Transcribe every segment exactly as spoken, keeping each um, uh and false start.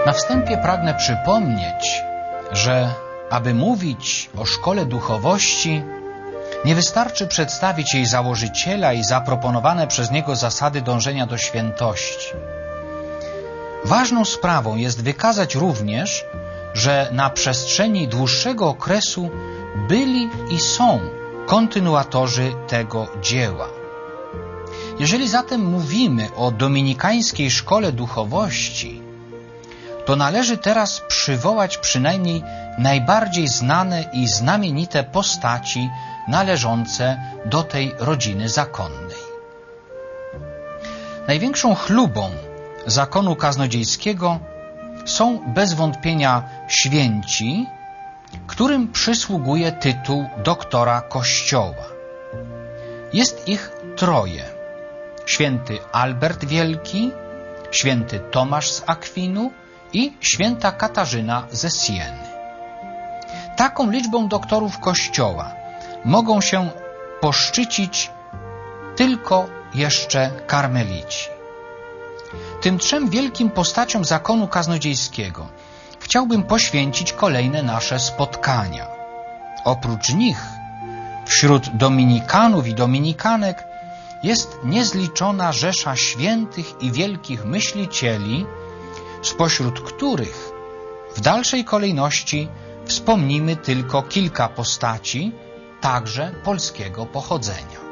Na wstępie pragnę przypomnieć, że aby mówić o szkole duchowości, nie wystarczy przedstawić jej założyciela i zaproponowane przez niego zasady dążenia do świętości. Ważną sprawą jest wykazać również, że na przestrzeni dłuższego okresu byli i są kontynuatorzy tego dzieła. Jeżeli zatem mówimy o dominikańskiej szkole duchowości, to należy teraz przywołać przynajmniej najbardziej znane i znamienite postaci należące do tej rodziny zakonnej. Największą chlubą zakonu kaznodziejskiego są bez wątpienia święci, którym przysługuje tytuł doktora Kościoła. Jest ich troje: święty Albert Wielki, święty Tomasz z Akwinu i święta Katarzyna ze Sieny. Taką liczbą doktorów Kościoła mogą się poszczycić tylko jeszcze karmelici. Tym trzem wielkim postaciom zakonu kaznodziejskiego chciałbym poświęcić kolejne nasze spotkania. Oprócz nich wśród dominikanów i dominikanek jest niezliczona rzesza świętych i wielkich myślicieli, spośród których w dalszej kolejności wspomnimy tylko kilka postaci, także polskiego pochodzenia.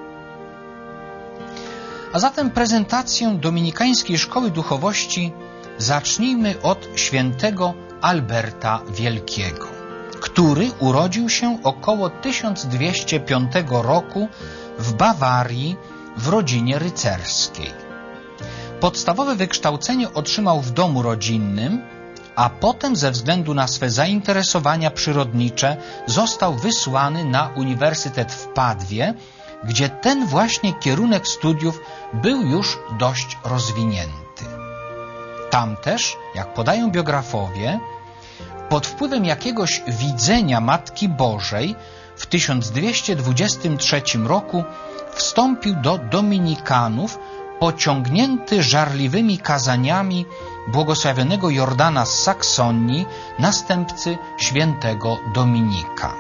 A zatem prezentację dominikańskiej szkoły duchowości zacznijmy od świętego Alberta Wielkiego, który urodził się około tysiąc dwieście piątego roku w Bawarii w rodzinie rycerskiej. Podstawowe wykształcenie otrzymał w domu rodzinnym, a potem ze względu na swe zainteresowania przyrodnicze został wysłany na Uniwersytet w Padwie, gdzie ten właśnie kierunek studiów był już dość rozwinięty. Tam też, jak podają biografowie, pod wpływem jakiegoś widzenia Matki Bożej w tysiąc dwieście dwudziestym trzecim roku wstąpił do dominikanów, pociągnięty żarliwymi kazaniami błogosławionego Jordana z Saksonii, następcy świętego Dominika.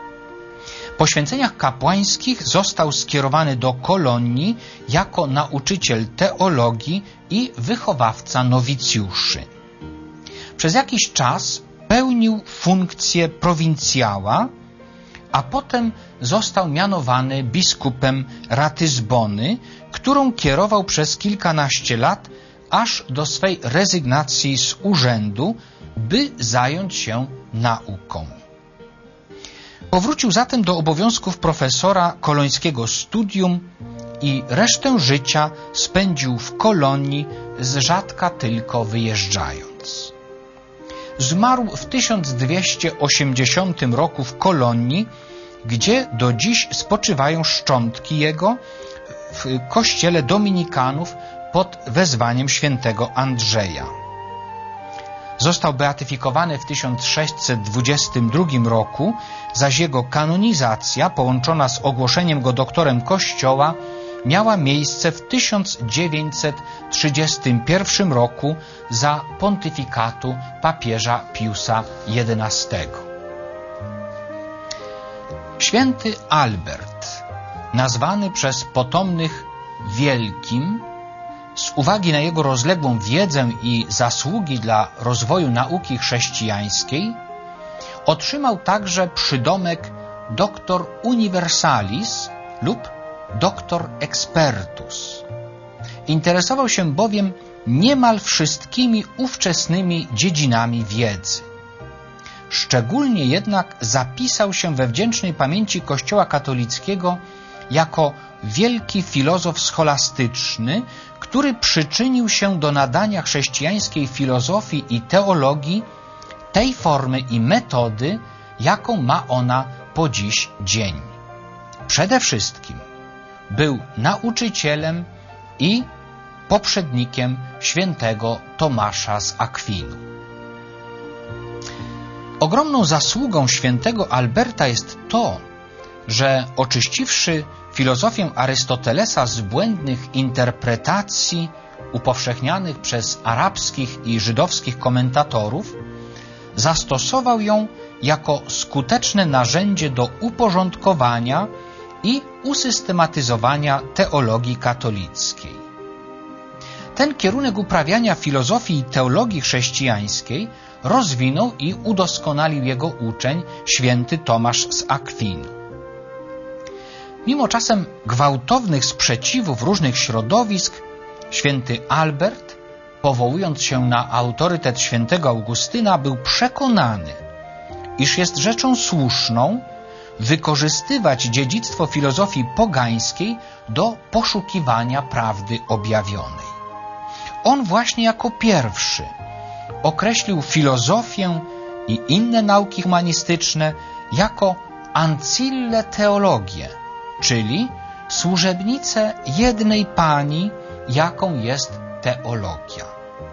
Po święceniach kapłańskich został skierowany do Kolonii jako nauczyciel teologii i wychowawca nowicjuszy. Przez jakiś czas pełnił funkcję prowincjała, a potem został mianowany biskupem Ratyzbony, którą kierował przez kilkanaście lat, aż do swej rezygnacji z urzędu, by zająć się nauką. Powrócił zatem do obowiązków profesora kolońskiego studium i resztę życia spędził w Kolonii, z rzadka tylko wyjeżdżając. Zmarł w tysiąc dwieście osiemdziesiątym roku w Kolonii, gdzie do dziś spoczywają szczątki jego w kościele dominikanów pod wezwaniem świętego Andrzeja. Został beatyfikowany w tysiąc sześćset dwudziestym drugim roku, zaś jego kanonizacja, połączona z ogłoszeniem go doktorem Kościoła, miała miejsce w tysiąc dziewięćset trzydziestym pierwszym roku za pontyfikatu papieża Piusa jedenastego. Święty Albert, nazwany przez potomnych Wielkim, z uwagi na jego rozległą wiedzę i zasługi dla rozwoju nauki chrześcijańskiej, otrzymał także przydomek Doctor Universalis lub Doctor Expertus. Interesował się bowiem niemal wszystkimi ówczesnymi dziedzinami wiedzy. Szczególnie jednak zapisał się we wdzięcznej pamięci Kościoła katolickiego jako wielki filozof scholastyczny, który przyczynił się do nadania chrześcijańskiej filozofii i teologii tej formy i metody, jaką ma ona po dziś dzień. Przede wszystkim był nauczycielem i poprzednikiem świętego Tomasza z Akwinu. Ogromną zasługą świętego Alberta jest to, że oczyściwszy filozofię Arystotelesa z błędnych interpretacji, upowszechnianych przez arabskich i żydowskich komentatorów, zastosował ją jako skuteczne narzędzie do uporządkowania i usystematyzowania teologii katolickiej. Ten kierunek uprawiania filozofii i teologii chrześcijańskiej rozwinął i udoskonalił jego uczeń, święty Tomasz z Akwinu. Mimo czasem gwałtownych sprzeciwów różnych środowisk, święty Albert, powołując się na autorytet świętego Augustyna, był przekonany, iż jest rzeczą słuszną wykorzystywać dziedzictwo filozofii pogańskiej do poszukiwania prawdy objawionej. On właśnie jako pierwszy określił filozofię i inne nauki humanistyczne jako ancille teologię, czyli służebnicę jednej Pani, jaką jest teologia.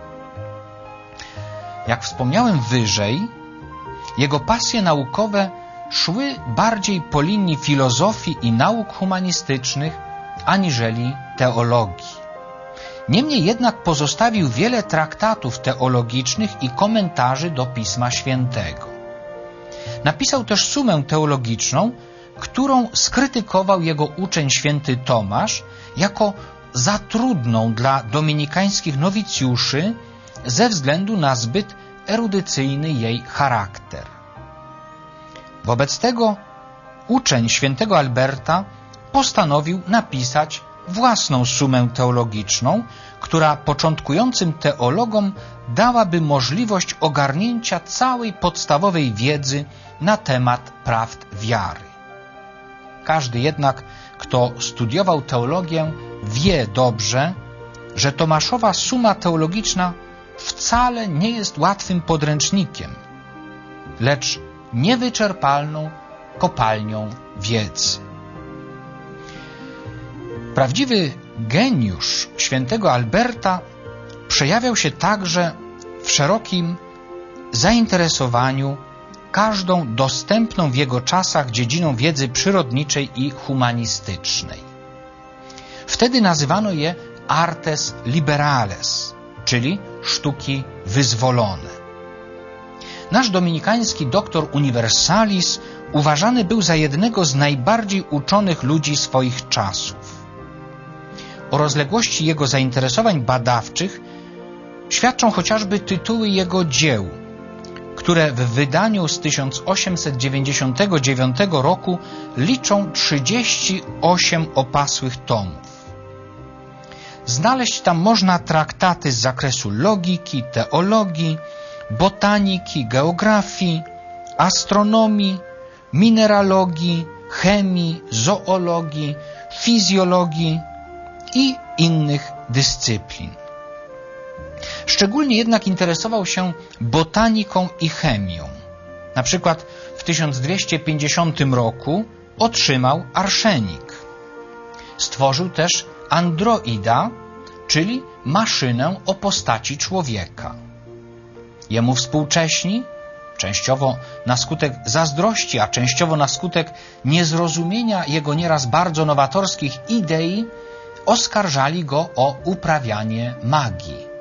Jak wspomniałem wyżej, jego pasje naukowe szły bardziej po linii filozofii i nauk humanistycznych aniżeli teologii. Niemniej jednak pozostawił wiele traktatów teologicznych i komentarzy do Pisma Świętego. Napisał też sumę teologiczną, którą skrytykował jego uczeń święty Tomasz jako za trudną dla dominikańskich nowicjuszy ze względu na zbyt erudycyjny jej charakter. Wobec tego uczeń świętego Alberta postanowił napisać własną sumę teologiczną, która początkującym teologom dałaby możliwość ogarnięcia całej podstawowej wiedzy na temat prawd wiary. Każdy jednak, kto studiował teologię, wie dobrze, że Tomaszowa suma teologiczna wcale nie jest łatwym podręcznikiem, lecz niewyczerpalną kopalnią wiedzy. Prawdziwy geniusz świętego Alberta przejawiał się także w szerokim zainteresowaniu każdą dostępną w jego czasach dziedziną wiedzy przyrodniczej i humanistycznej. Wtedy nazywano je artes liberales, czyli sztuki wyzwolone. Nasz dominikański doktor universalis uważany był za jednego z najbardziej uczonych ludzi swoich czasów. O rozległości jego zainteresowań badawczych świadczą chociażby tytuły jego dzieł, które w wydaniu z tysiąc osiemset dziewięćdziesiątego dziewiątego roku liczą trzydzieści osiem opasłych tomów. Znaleźć tam można traktaty z zakresu logiki, teologii, botaniki, geografii, astronomii, mineralogii, chemii, zoologii, fizjologii i innych dyscyplin. Szczególnie jednak interesował się botaniką i chemią. Na przykład w tysiąc dwieście pięćdziesiątym roku otrzymał arszenik. Stworzył też androida, czyli maszynę o postaci człowieka. Jemu współcześni, częściowo na skutek zazdrości, a częściowo na skutek niezrozumienia jego nieraz bardzo nowatorskich idei, oskarżali go o uprawianie magii.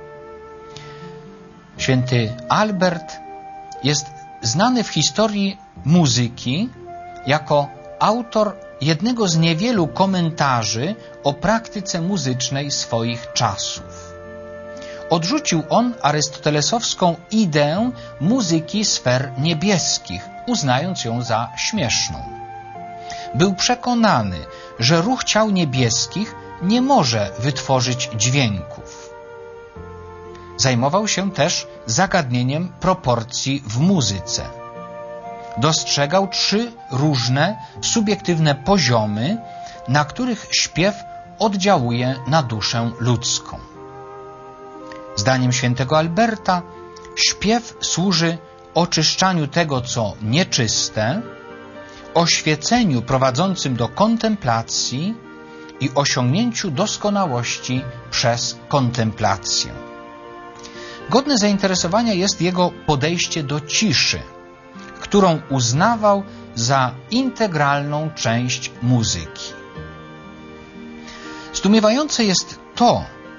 Święty Albert jest znany w historii muzyki jako autor jednego z niewielu komentarzy o praktyce muzycznej swoich czasów. Odrzucił on arystotelesowską ideę muzyki sfer niebieskich, uznając ją za śmieszną. Był przekonany, że ruch ciał niebieskich nie może wytworzyć dźwięków. Zajmował się też zagadnieniem proporcji w muzyce. Dostrzegał trzy różne, subiektywne poziomy, na których śpiew oddziałuje na duszę ludzką. Zdaniem świętego Alberta śpiew służy oczyszczaniu tego, co nieczyste, oświeceniu prowadzącym do kontemplacji i osiągnięciu doskonałości przez kontemplację. Godne zainteresowania jest jego podejście do ciszy, którą uznawał za integralną część muzyki. Zdumiewające jest to,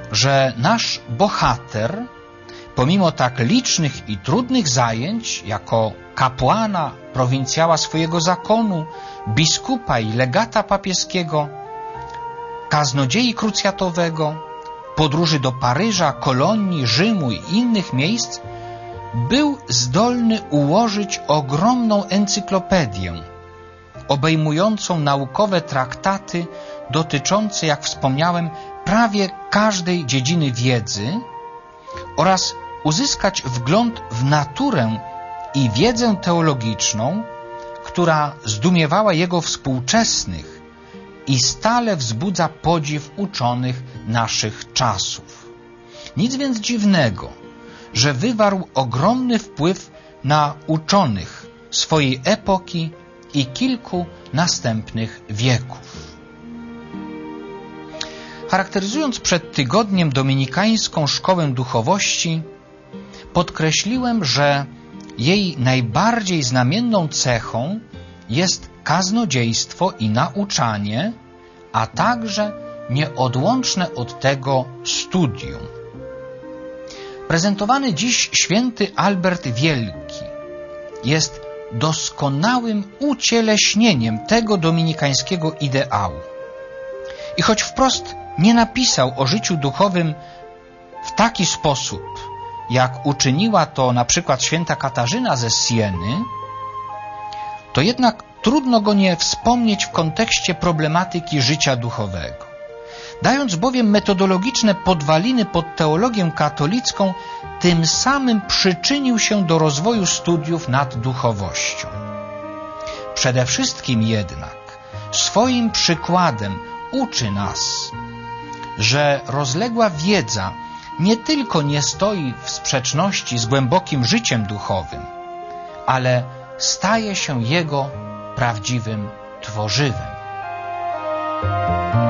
że nasz bohater, pomimo tak licznych i trudnych zajęć, jako kapłana, prowincjała swojego zakonu, biskupa i legata papieskiego, kaznodziei krucjatowego, podróży do Paryża, Kolonii, Rzymu i innych miejsc, był zdolny ułożyć ogromną encyklopedię, obejmującą naukowe traktaty dotyczące, jak wspomniałem, prawie każdej dziedziny wiedzy oraz uzyskać wgląd w naturę i wiedzę teologiczną, która zdumiewała jego współczesnych i stale wzbudza podziw uczonych naszych czasów. Nic więc dziwnego, że wywarł ogromny wpływ na uczonych swojej epoki i kilku następnych wieków. Charakteryzując przed tygodniem dominikańską szkołę duchowości, podkreśliłem, że jej najbardziej znamienną cechą jest kaznodziejstwo i nauczanie, a także nieodłączne od tego studium. Prezentowany dziś święty Albert Wielki jest doskonałym ucieleśnieniem tego dominikańskiego ideału. I choć wprost nie napisał o życiu duchowym w taki sposób, jak uczyniła to na przykład święta Katarzyna ze Sieny, to jednak trudno go nie wspomnieć w kontekście problematyki życia duchowego. Dając bowiem metodologiczne podwaliny pod teologię katolicką, tym samym przyczynił się do rozwoju studiów nad duchowością. Przede wszystkim jednak swoim przykładem uczy nas, że rozległa wiedza nie tylko nie stoi w sprzeczności z głębokim życiem duchowym, ale staje się jego prawdziwym tworzywem.